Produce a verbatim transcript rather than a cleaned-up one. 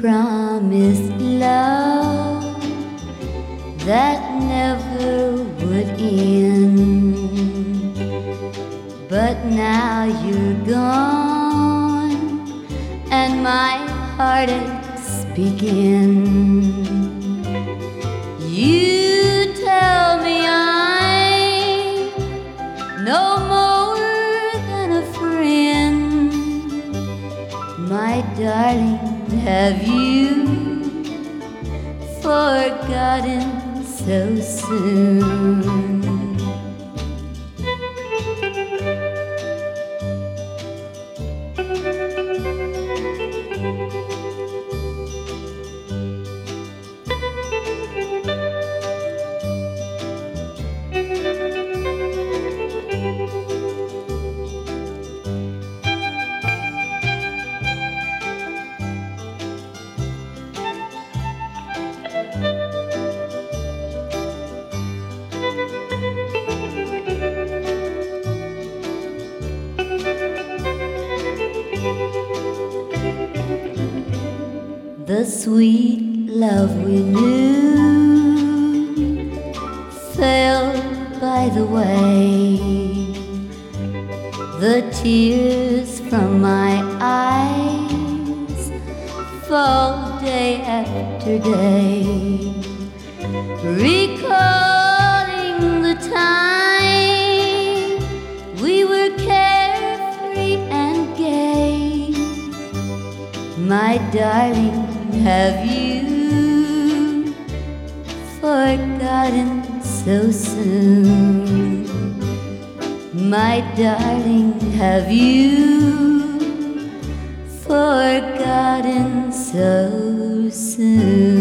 promised love that never would end, but now you're gone and my heartaches begin. You tell me I'm no more than a friend. My darling, have you forgotten so soon? The sweet love we knew fell by the way. The tears from my eyes fall day after day, recalling the time we were carefree and gay. My darling, have you forgotten so soon? My darling, have you forgotten so soon?